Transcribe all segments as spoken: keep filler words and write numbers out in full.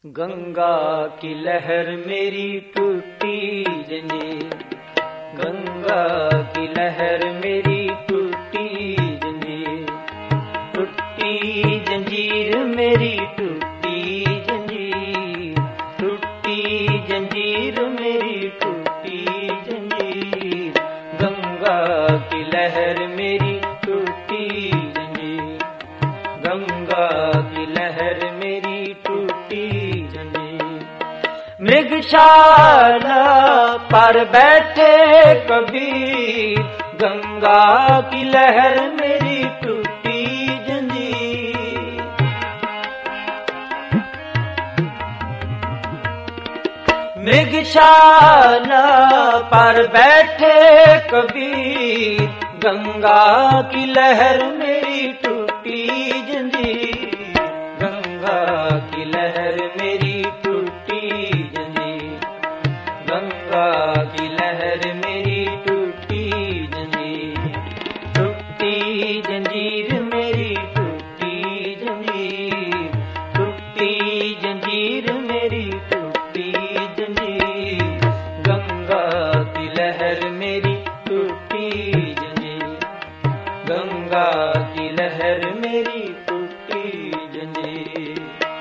गंगा की लहर मेरी टूटी जंजीर, गंगा की लहर मेरी टूटी जंजीर, टूटी जंजीर मेरी टूटी जंजीर, टूटी जंजीर मेरी टूटी जंजीर, गंगा की लहर मेरी टूटी जंजीर, गंगा की लहर मेरी टूटी जंजीर। मृगशाला पर बैठे कबीर, गंगा की लहर मेरी टूटी जंजीर। मृगशाला पर बैठे कबीर, गंगा की लहर मेरी टूटी जंजीर, गंगा की लहर मेरी टूटी जंजीर, गंगा की लहर मेरी टूटी जंजीर, टूटी जंजीर मेरी टूटी जंजीर, टूटी जंजीर मेरी टूटी जंजीर, गंगा की लहर मेरी टूटी जंजीर, गंगा की लहर मेरी टूटी जंजीर।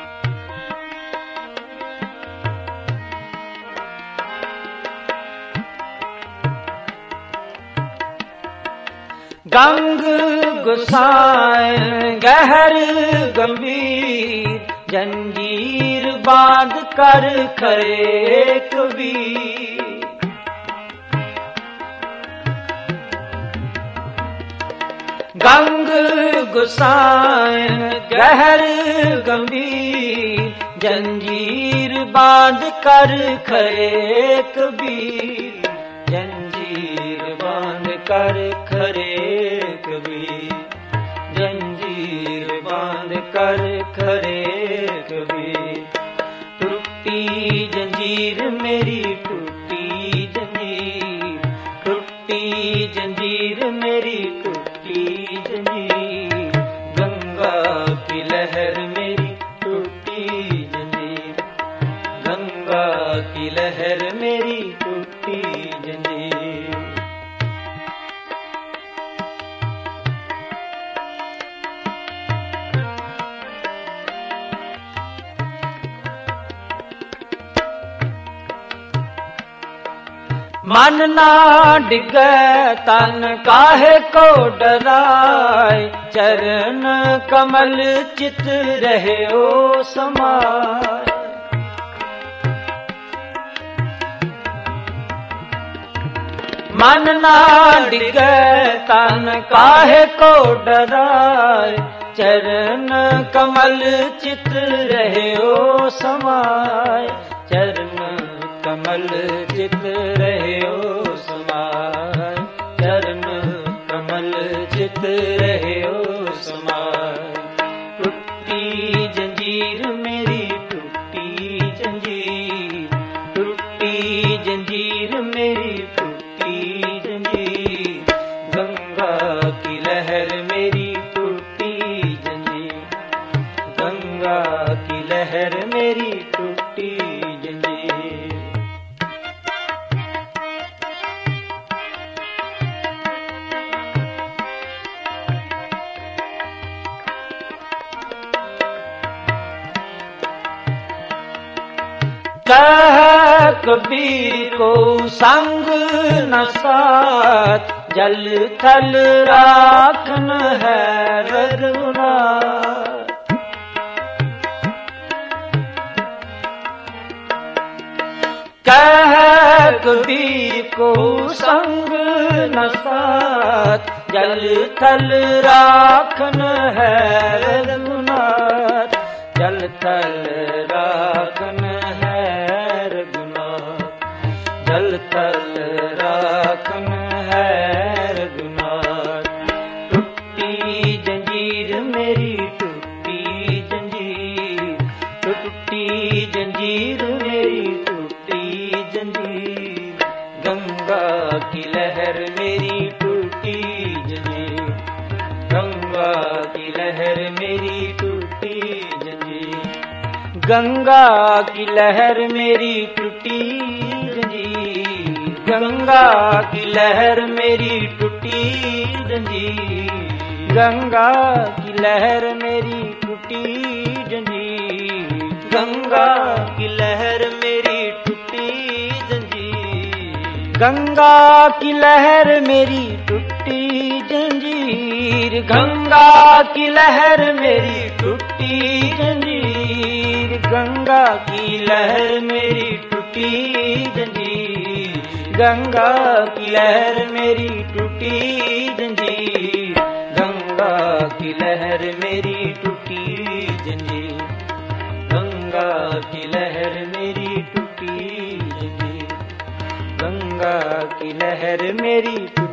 गंग गुसाए गहर गंभीर, जंजीर बांध कर खरे कबीर। गंग गुसाए गहर गंभीर, जंजीर बांध कर खरे कबीर, जंजीर बांध कर खरे कबीर, जंजीर बांध कर खरे कबीर। टूटी जंजीर मेरी टूटी जंजीर, टूटी जंजीर मेरी टूटी जंजीर, गंगा की लहर मेरी टूटी जंजीर, गंगा की लहर मेरी टूटी जंजीर। मन ना डिगे तन काहे को डराए, चरण कमल चित रहे ओ समाए। मन ना डिगे तन काहे को डराए, चरण कमल चित रहे ओ समाए, चरण कमल चित रहे ओ समाए, चरण कमल चित रहे ओ समाए। टूटी जंजीर मेरी टूटी जंजीर, टूटी जंजीर मेरी टूटी जंजीर, गंगा की लहर मेरी टूटी जंजीर, गंगा की लहर मेरी टूटी जंजीर। कह कबीर को संग न साथ, जल थल राखन है रघुनाथ। कह कबीर को संग न साथ, जल थल राखन है रघुनाथ, जल थल राखन है रघुनाथ, जल थल राखन है रघुनाथ। टूटी जंजीर मेरी टूटी जंजीर, टूटी जंजीर मेरी टूटी जंजीर, गंगा की लहर मेरी टूटी जंजीर, गंगा की लहर मेरी टूटी जंजीर। गंगा की लहर मेरी टूटी जंजीर, गंगा की लहर मेरी टूटी जंजीर, गंगा की लहर मेरी टूटी जंजीर, गंगा की लहर मेरी टूटी जंजीर, गंगा की लहर मेरी टूटी जंजीर, गंगा की लहर मेरी टूटी जंजीर, गंगा की लहर मेरी टूटी जंजीर, गंगा की लहर मेरी टूटी जंजीर, गंगा की लहर मेरी टूटी जंजीर, गंगा की लहर मेरी टूटी जंजीर, गंगा की लहर मेरी टूटी